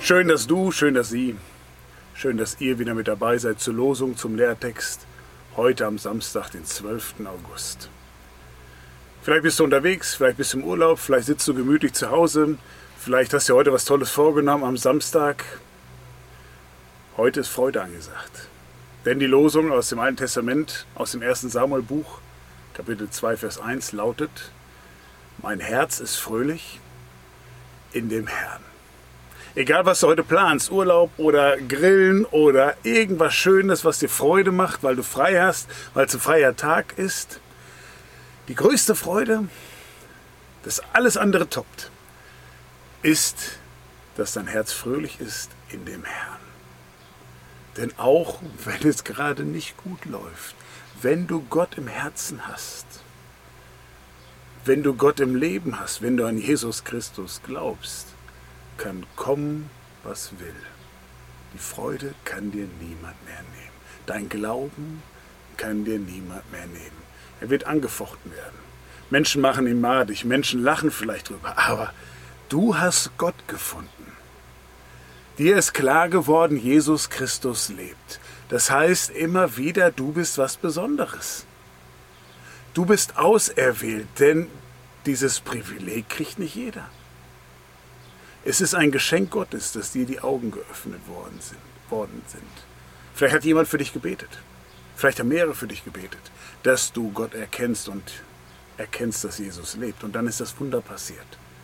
Schön, dass Sie, schön, dass ihr wieder mit dabei seid zur Losung, zum Lehrtext, heute am Samstag, den 12. August. Vielleicht bist du unterwegs, vielleicht bist du im Urlaub, vielleicht sitzt du gemütlich zu Hause, vielleicht hast du heute was Tolles vorgenommen am Samstag. Heute ist Freude angesagt. Denn die Losung aus dem Alten Testament, aus dem 1. Samuel-Buch, Kapitel 2, Vers 1 lautet: Mein Herz ist fröhlich in dem Herrn. Egal, was du heute planst, Urlaub oder Grillen oder irgendwas Schönes, was dir Freude macht, weil du frei hast, weil es ein freier Tag ist. Die größte Freude, das alles andere toppt, ist, dass dein Herz fröhlich ist in dem Herrn. Denn auch wenn es gerade nicht gut läuft, wenn du Gott im Herzen hast, wenn du Gott im Leben hast, wenn du an Jesus Christus glaubst, kann kommen, was will. Die Freude kann dir niemand mehr nehmen. Dein Glauben kann dir niemand mehr nehmen. Er wird angefochten werden. Menschen machen ihn madig, Menschen lachen vielleicht drüber, aber du hast Gott gefunden. Dir ist klar geworden, Jesus Christus lebt. Das heißt immer wieder, du bist was Besonderes. Du bist auserwählt, denn dieses Privileg kriegt nicht jeder. Es ist ein Geschenk Gottes, dass dir die Augen geöffnet worden sind. Vielleicht hat jemand für dich gebetet. Vielleicht haben mehrere für dich gebetet, dass du Gott erkennst und erkennst, dass Jesus lebt. Und dann ist das Wunder passiert.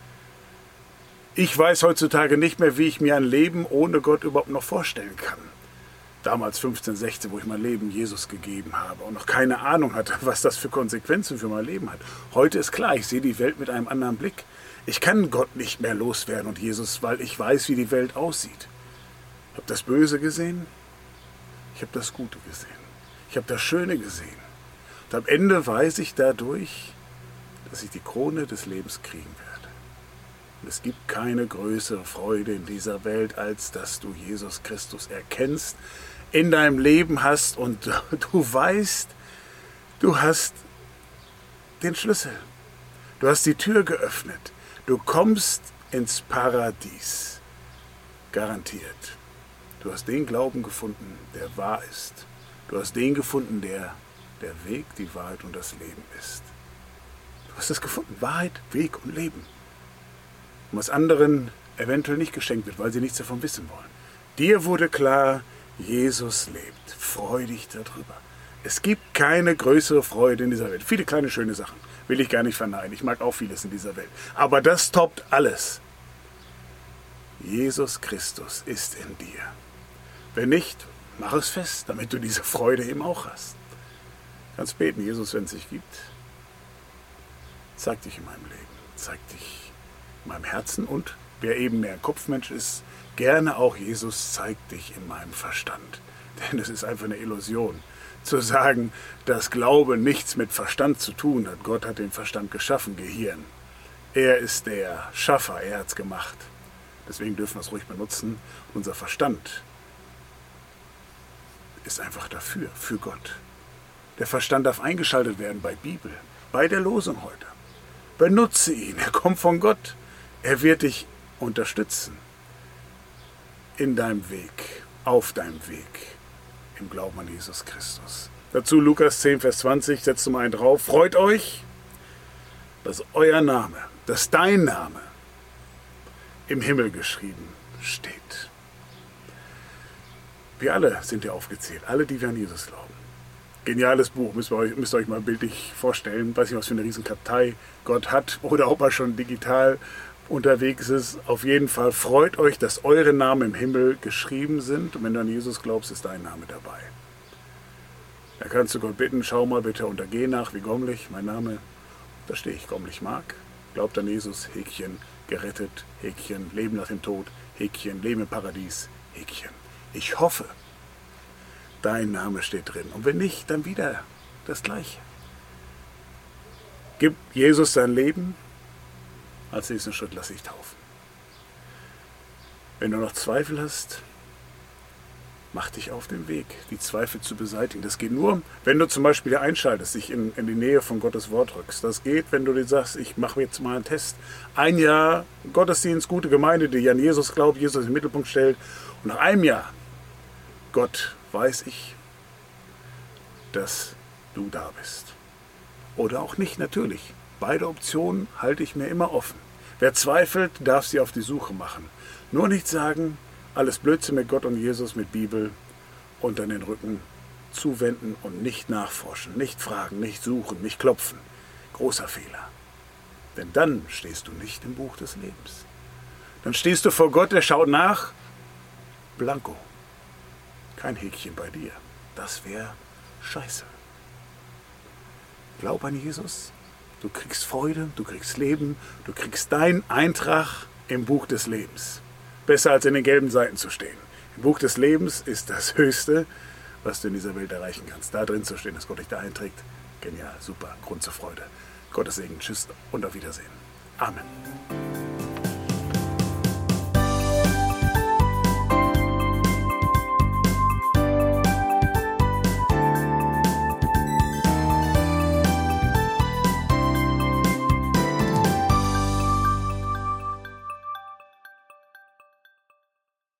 Ich weiß heutzutage nicht mehr, wie ich mir ein Leben ohne Gott überhaupt noch vorstellen kann. Damals 15, 16, wo ich mein Leben Jesus gegeben habe und noch keine Ahnung hatte, was das für Konsequenzen für mein Leben hat. Heute ist klar, ich sehe die Welt mit einem anderen Blick. Ich kann Gott nicht mehr loswerden und Jesus, weil ich weiß, wie die Welt aussieht. Ich habe das Böse gesehen, ich habe das Gute gesehen, ich habe das Schöne gesehen. Und am Ende weiß ich dadurch, dass ich die Krone des Lebens kriegen werde. Und es gibt keine größere Freude in dieser Welt, als dass du Jesus Christus erkennst, in deinem Leben hast und du weißt, du hast den Schlüssel. Du hast die Tür geöffnet. Du kommst ins Paradies. Garantiert. Du hast den Glauben gefunden, der wahr ist. Du hast den gefunden, der Weg, die Wahrheit und das Leben ist. Du hast es gefunden. Wahrheit, Weg und Leben. Und was anderen eventuell nicht geschenkt wird, weil sie nichts davon wissen wollen. Dir wurde klar, Jesus lebt. Freu dich darüber. Es gibt keine größere Freude in dieser Welt. Viele kleine schöne Sachen. Will ich gar nicht verneinen. Ich mag auch vieles in dieser Welt. Aber das toppt alles. Jesus Christus ist in dir. Wenn nicht, mach es fest, damit du diese Freude eben auch hast. Du kannst beten, Jesus, wenn es dich gibt. Zeig dich in meinem Leben. Zeig dich in meinem Herzen. Und wer eben mehr ein Kopfmensch ist, gerne auch Jesus, zeig dich in meinem Verstand. Denn es ist einfach eine Illusion, zu sagen, dass Glaube nichts mit Verstand zu tun hat. Gott hat den Verstand geschaffen, Gehirn. Er ist der Schaffer, er hat es gemacht. Deswegen dürfen wir es ruhig benutzen. Unser Verstand ist einfach dafür, für Gott. Der Verstand darf eingeschaltet werden bei Bibel, bei der Losung heute. Benutze ihn, er kommt von Gott. Er wird dich unterstützen in deinem Weg, auf deinem Weg. Im Glauben an Jesus Christus. Dazu Lukas 10, Vers 20, setzt mal einen drauf. Freut euch, dass euer Name, dass dein Name im Himmel geschrieben steht. Wir alle sind hier aufgezählt, alle, die wir an Jesus glauben. Geniales Buch, müsst ihr euch mal bildlich vorstellen. Weiß nicht, was für eine Riesenkartei Gott hat oder ob er schon digital unterwegs ist. Auf jeden Fall freut euch, dass eure Namen im Himmel geschrieben sind. Und wenn du an Jesus glaubst, ist dein Name dabei. Da kannst du Gott bitten, schau mal bitte unter Geh nach, wie Gommlich, mein Name. Da stehe ich, Gommlich Mark. Glaubt an Jesus, Häkchen, gerettet, Häkchen, Leben nach dem Tod, Häkchen, Leben im Paradies, Häkchen. Ich hoffe, dein Name steht drin. Und wenn nicht, dann wieder das Gleiche. Gib Jesus dein Leben. Als nächsten Schritt lass dich taufen. Wenn du noch Zweifel hast, Mach dich auf den Weg, die Zweifel zu beseitigen. Das geht nur, wenn du zum Beispiel einschaltest, dich in die Nähe von Gottes Wort rückst. Das geht, wenn du dir sagst, ich mache jetzt mal einen Test. Ein Jahr Gottesdienst, gute Gemeinde, die an Jesus glaubt, Jesus in den Mittelpunkt stellt. Und nach einem Jahr, Gott, weiß ich, dass du da bist. Oder auch nicht, natürlich. Beide Optionen halte ich mir immer offen. Wer zweifelt, darf sie auf die Suche machen. Nur nicht sagen, alles Blödsinn mit Gott und Jesus, mit Bibel und dann den Rücken zuwenden und nicht nachforschen, nicht fragen, nicht suchen, nicht klopfen. Großer Fehler. Denn dann stehst du nicht im Buch des Lebens. Dann stehst du vor Gott, der schaut nach, blanko. Kein Häkchen bei dir. Das wäre scheiße. Glaub an Jesus, du kriegst Freude, du kriegst Leben, du kriegst deinen Eintrag im Buch des Lebens. Besser als in den gelben Seiten zu stehen. Im Buch des Lebens ist das Höchste, was du in dieser Welt erreichen kannst. Da drin zu stehen, dass Gott dich da einträgt. Genial, super, Grund zur Freude. Gottes Segen, tschüss und auf Wiedersehen. Amen.